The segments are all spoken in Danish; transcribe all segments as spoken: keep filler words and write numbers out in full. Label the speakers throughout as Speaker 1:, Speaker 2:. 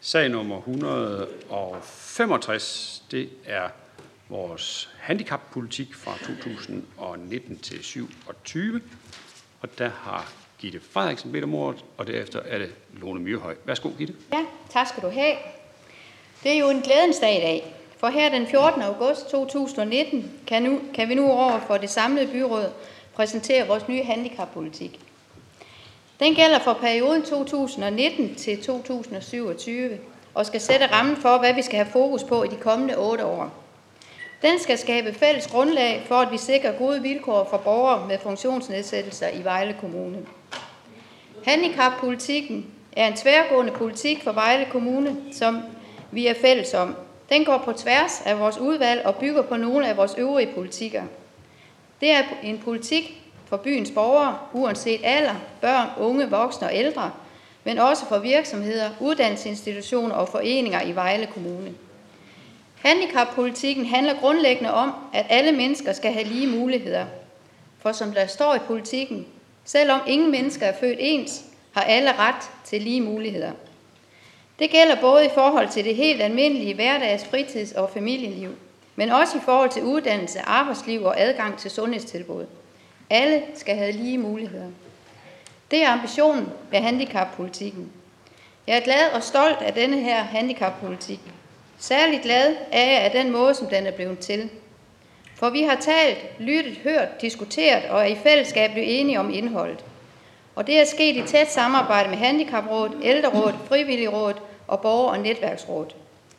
Speaker 1: Sag nummer et hundrede og femogtres, det er vores handicappolitik fra to tusind og nitten til syvogtyve. Og der har Gitte Frederiksen bedt om ordet, og derefter er det Lone Myrhøj. Værsgo, Gitte.
Speaker 2: Ja, tak skal du have. Det er jo en glædens dag i dag, for her den fjortende august to tusind og nitten kan, nu, kan vi nu over for det samlede byråd præsentere vores nye handicappolitik. Den gælder for perioden to tusind og nitten til to tusind og syvogtyve og skal sætte rammen for, hvad vi skal have fokus på i de kommende otte år. Den skal skabe fælles grundlag for, at vi sikrer gode vilkår for borgere med funktionsnedsættelser i Vejle Kommune. Handicappolitikken er en tværgående politik for Vejle Kommune, som vi er fælles om. Den går på tværs af vores udvalg og bygger på nogle af vores øvrige politikker. Det er en politik for byens borgere, uanset alder, børn, unge, voksne og ældre, men også for virksomheder, uddannelsesinstitutioner og foreninger i Vejle Kommune. Handicappolitikken handler grundlæggende om, at alle mennesker skal have lige muligheder. For som der står i politikken, selvom ingen mennesker er født ens, har alle ret til lige muligheder. Det gælder både i forhold til det helt almindelige hverdags-, fritids- og familieliv, men også i forhold til uddannelse, arbejdsliv og adgang til sundhedstilbud. Alle skal have lige muligheder. Det er ambitionen med handicappolitikken. Jeg er glad og stolt af denne her handicappolitik. Særligt glad er jeg af den måde, som den er blevet til. For vi har talt, lyttet, hørt, diskuteret og er i fællesskab blevet enige om indholdet. Og det er sket i tæt samarbejde med Handicaprådet, Ældrerådet, Frivilligrådet og Borger- og Netværksrådet.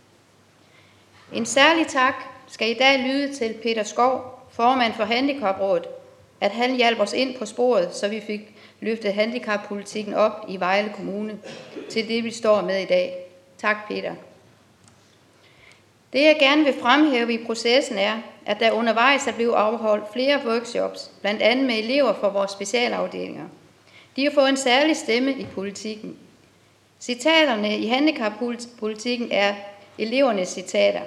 Speaker 2: En særlig tak skal i dag lyde til Peter Skov, formand for Handicaprådet, at han hjalp os ind på sporet, så vi fik løftet handicappolitikken op i Vejle Kommune til det, vi står med i dag. Tak, Peter. Det, jeg gerne vil fremhæve i processen, er, at der undervejs er blevet afholdt flere workshops, blandt andet med elever fra vores specialafdelinger. De har fået en særlig stemme i politikken. Citaterne i handicappolitikken er elevernes citater.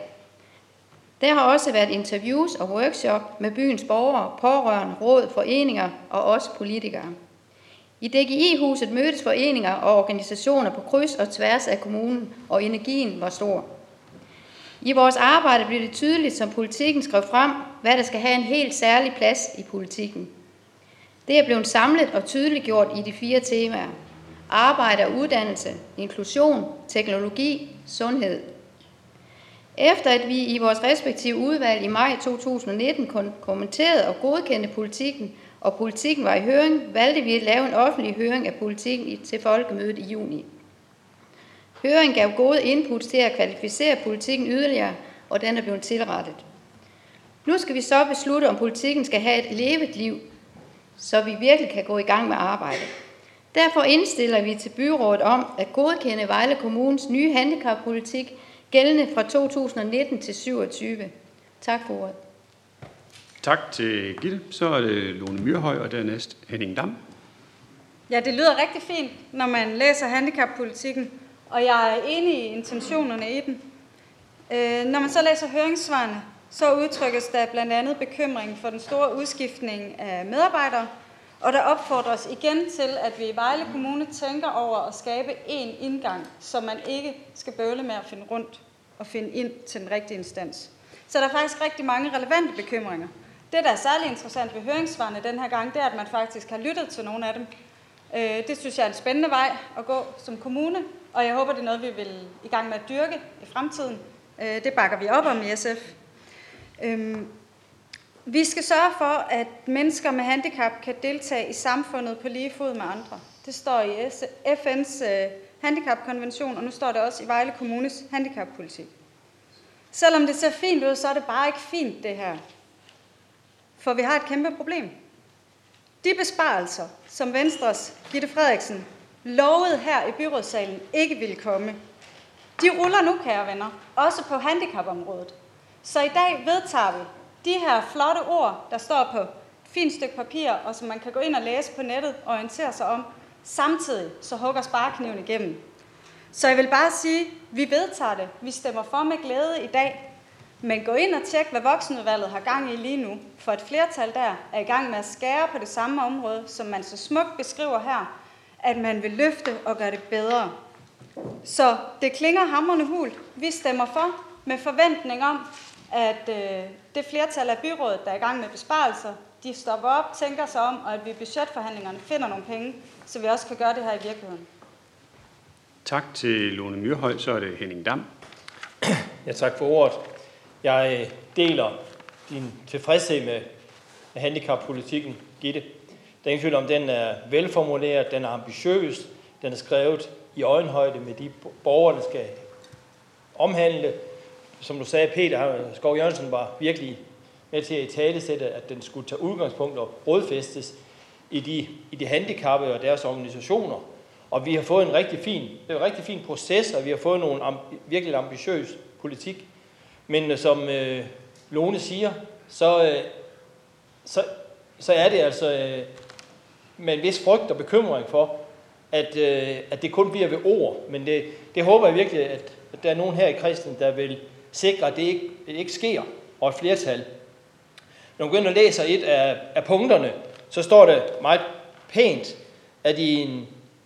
Speaker 2: Der har også været interviews og workshop med byens borgere, pårørende, råd, foreninger og også politikere. I D G I-huset mødtes foreninger og organisationer på kryds og tværs af kommunen, og energien var stor. I vores arbejde blev det tydeligt, som politikken skrev frem, hvad der skal have en helt særlig plads i politikken. Det er blevet samlet og tydeliggjort i de fire temaer: arbejde og uddannelse, inklusion, teknologi, sundhed. Efter at vi i vores respektive udvalg i maj to tusind og nitten kommenterede og godkendte politikken, og politikken var i høring, valgte vi at lave en offentlig høring af politikken til folkemødet i juni. Høringen gav gode inputs til at kvalificere politikken yderligere, og den er blevet tilrettet. Nu skal vi så beslutte, om politikken skal have et levet liv, så vi virkelig kan gå i gang med arbejdet. Derfor indstiller vi til byrådet om at godkende Vejle Kommunes nye handicappolitik, gældende fra to tusind og nitten til syvogtyve. Tak for ordet.
Speaker 1: Tak til Gitte. Så er det Lone Myrhøj, og dernæst Henning Dam.
Speaker 3: Ja, det lyder rigtig fint, når man læser handicappolitikken, og jeg er enig i intentionerne i den. Øh, når man så læser høringssvarene, så udtrykkes der blandt andet bekymring for den store udskiftning af medarbejdere, og der opfordres igen til, at vi i Vejle Kommune tænker over at skabe én indgang, så man ikke skal bøvle med at finde rundt og finde ind til den rigtige instans. Så der er faktisk rigtig mange relevante bekymringer. Det, der er særlig interessant ved høringssvarene den her gang, det er, at man faktisk har lyttet til nogle af dem. Det synes jeg er en spændende vej at gå som kommune, og jeg håber, det er noget, vi vil i gang med at dyrke i fremtiden. Det bakker vi op om i S F. Vi skal sørge for, at mennesker med handicap kan deltage i samfundet på lige fod med andre. Det står i F N's handicapkonvention, og nu står det også i Vejle Kommunes handicappolitik. Selvom det ser fint ud, så er det bare ikke fint, det her. For vi har et kæmpe problem. De besparelser, som Venstres Gitte Frederiksen lovede her i byrådssalen ikke ville komme, de ruller nu, kære venner, også på handicapområdet. Så i dag vedtager vi de her flotte ord, der står på et fint stykke papir, og som man kan gå ind og læse på nettet og orientere sig om. Samtidig så hugger sparekniven igennem. Så jeg vil bare sige, vi vedtager det. Vi stemmer for med glæde i dag. Men gå ind og tjek, hvad voksenudvalget har gang i lige nu. For et flertal der er i gang med at skære på det samme område, som man så smukt beskriver her, at man vil løfte og gøre det bedre. Så det klinger hamrende hult. Vi stemmer for med forventning om, at øh, det flertal af byrådet, der er i gang med besparelser, de stopper op, tænker sig om, og at vi i budgetforhandlingerne finder nogle penge, så vi også kan gøre det her i virkeligheden.
Speaker 1: Tak til Lone Myrhøj, så er det Henning Dam.
Speaker 4: Ja, tak for ordet. Jeg deler din tilfredshed med handicappolitikken, Gitte. Der er ingen tvivl om, den er velformuleret, den er ambitiøs, den er skrevet i øjenhøjde med de borgere, der skal omhandle. Som du sagde, Peter Skov Jørgensen var virkelig med til at italesætte, at den skulle tage udgangspunkt og rådfæstes i de, i de handicappede og deres organisationer. Og vi har fået en rigtig fin, en rigtig fin proces, og vi har fået nogle amb, virkelig ambitiøs politik. Men som øh, Lone siger, så, øh, så, så er det altså øh, med en vis frygt og bekymring for, at, øh, at det kun bliver ved ord. Men det, det håber jeg virkelig, at, at der er nogen her i kredsen, der vil sikre, at det ikke, det ikke sker, og et flertal. Når man går ind og læser et af, af punkterne, så står det meget pænt, at i en,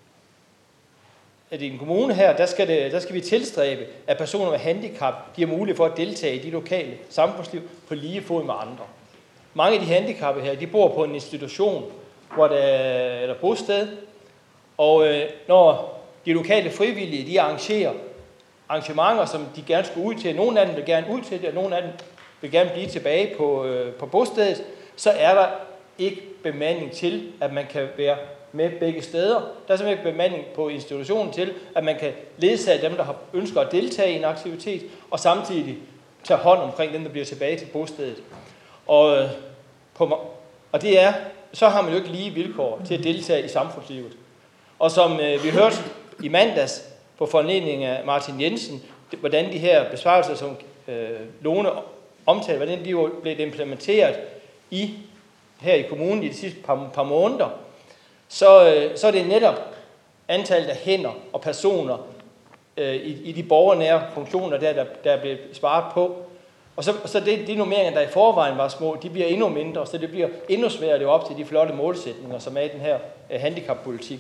Speaker 4: at i en kommune her, der skal, det, der skal vi tilstræbe, at personer med handicap, de har mulighed for at deltage i de lokale samfundsliv på lige fod med andre. Mange af de handicappede her, de bor på en institution, hvor der er eller bosted, og øh, når de lokale frivillige, de arrangerer arrangementer, som de gerne skulle ud til, nogle af dem vil gerne ud til det, og nogle af dem vil gerne blive tilbage på, øh, på bostedet, så er der ikke bemanding til, at man kan være med begge steder. Der er simpelthen bemanding på institutionen til, at man kan ledsage dem, der har ønsker at deltage i en aktivitet, og samtidig tage hånd omkring dem, der bliver tilbage til bostedet. Og, øh, på, og det er, så har man jo ikke lige vilkår til at deltage i samfundslivet. Og som øh, vi hørte i mandags på foranledning af Martin Jensen, hvordan de her besparelser, som øh, Lone omtalte, hvordan de jo blev implementeret i, her i kommunen i de sidste par, par måneder, så, øh, så er det netop antallet af hænder og personer øh, i, i de borgernære funktioner, der, der, der er blevet sparet på. Og så, så det, de nummeringer, der i forvejen var små, de bliver endnu mindre, så det bliver endnu sværere at leve op til de flotte målsætninger, som er i den her øh, handicappolitik.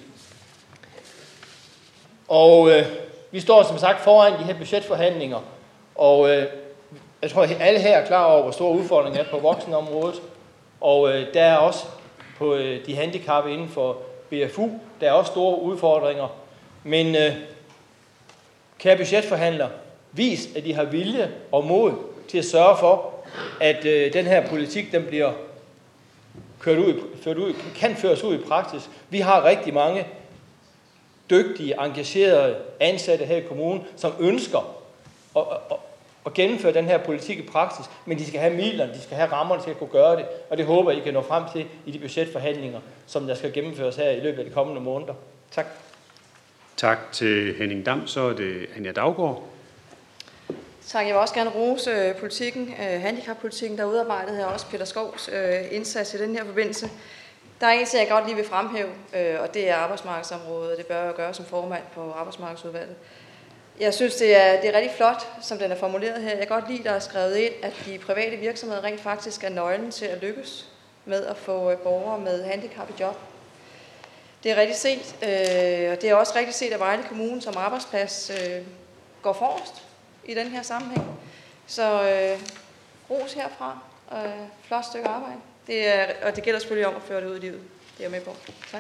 Speaker 4: Og øh, vi står som sagt foran de her budgetforhandlinger, og øh, jeg tror, at alle her er klar over, hvor store udfordringer er på voksenområdet. Og øh, der er også på øh, de handicappede inden for B F U, der er også store udfordringer. Men øh, kære budgetforhandlere, vis, at de har vilje og mod til at sørge for, at øh, den her politik, den bliver kørt ud, ført ud, kan føres ud i praksis. Vi har rigtig mange dygtige, engagerede ansatte her i kommunen, som ønsker at, at, at gennemføre den her politik i praksis, men de skal have midlerne, de skal have rammerne til at kunne gøre det, og det håber I kan nå frem til i de budgetforhandlinger, som der skal gennemføres her i løbet af de kommende måneder. Tak.
Speaker 1: Tak til Henning Dam, så er det Anja Daugaard.
Speaker 5: Tak. Jeg vil også gerne rose politikken, handicappolitikken, der er udarbejdet her, også Peter Skovs indsats i den her forbindelse. Der er en ting, jeg godt lige vil fremhæve, og det er arbejdsmarkedsområdet, og det bør jeg gøre som formand på arbejdsmarkedsudvalget. Jeg synes, det er, det er rigtig flot, som den er formuleret her. Jeg kan godt lide, der er skrevet ind, at de private virksomheder rent faktisk er nøglen til at lykkes med at få borgere med handicap i job. Det er rigtig set, og det er også rigtig set, at Vejle Kommune som arbejdsplads går forrest i den her sammenhæng. Så øh, ros herfra, og flot stykke arbejde. Det er, og det gælder selvfølgelig om at føre det ud i livet. Det er jeg med på. Tak.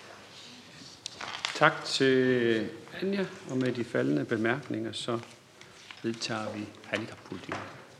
Speaker 1: Tak til Anja, og med de faldende bemærkninger, så vedtager vi handicappolitikken.